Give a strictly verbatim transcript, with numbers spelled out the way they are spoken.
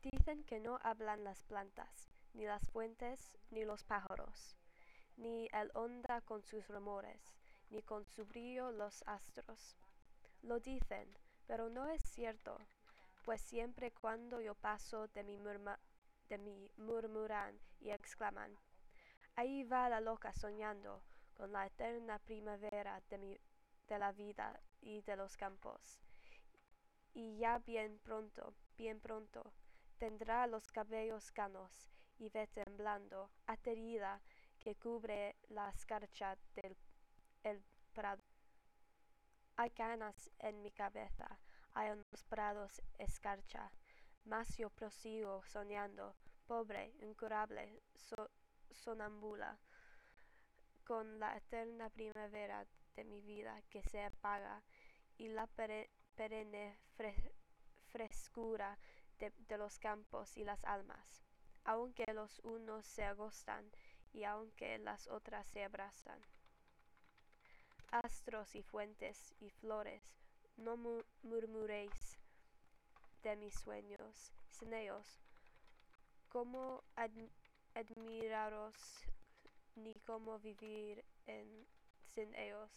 Dicen que no hablan las plantas, ni las fuentes, ni los pájaros, ni el onda con sus rumores, ni con su brillo los astros. Lo dicen, pero no es cierto, pues siempre cuando yo paso de mí, murma, de mí murmuran y exclaman, ahí va la loca soñando con la eterna primavera de, mi, de la vida y de los campos. Y ya bien pronto, bien pronto, tendrá los cabellos canos y ve temblando, aterida, que cubre la escarcha del el prado. Hay canas en mi cabeza, hay en los prados escarcha, mas yo prosigo soñando, pobre, incurable, so, sonámbula, con la eterna primavera de mi vida que se apaga y la pere, perenne fre, frescura de, de los campos y las almas, aunque los unos se agostan y aunque las otras se abrazan. Astros y fuentes y flores, no mu murmuréis de mis sueños, sin ellos, cómo ad admiraros ni cómo vivir en, sin ellos.